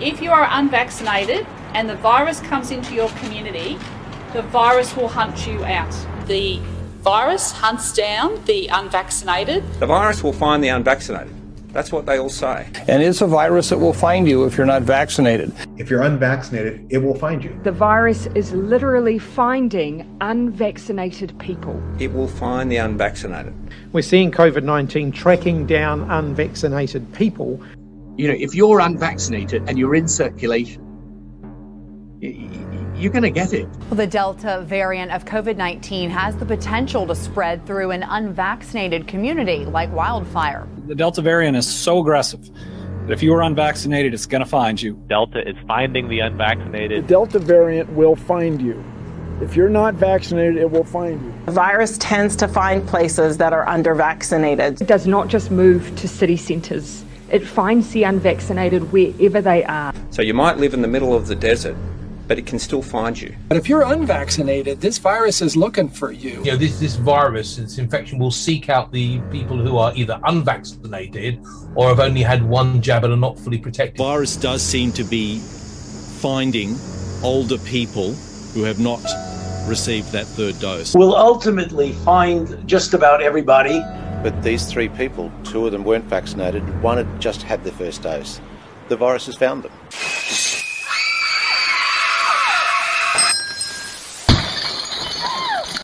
If you are unvaccinated and the virus comes into your community, the virus will hunt you out. The virus hunts down the unvaccinated. The virus will find the unvaccinated. That's what they all say. And it's a virus that will find you if you're not vaccinated. If you're unvaccinated, it will find you. The virus is literally finding unvaccinated people. It will find the unvaccinated. We're seeing COVID-19 tracking down unvaccinated people. You know, if you're unvaccinated and you're in circulation, you're going to get it. Well, the Delta variant of COVID-19 has the potential to spread through an unvaccinated community like wildfire. The Delta variant is so aggressive that if you are unvaccinated, it's going to find you. Delta is finding the unvaccinated. The Delta variant will find you. If you're not vaccinated, it will find you. The virus tends to find places that are under-vaccinated. It does not just move to city centres. It finds the unvaccinated wherever they are. So you might live in the middle of the desert, but it can still find you. But if you're unvaccinated, this virus is looking for you. You know, this virus, this infection will seek out the people who are either unvaccinated or have only had one jab and are not fully protected. The virus does seem to be finding older people who have not received that third dose. We'll ultimately find just about everybody. But these 3 people, 2 of them weren't vaccinated, 1 had just had their first dose. The virus has found them.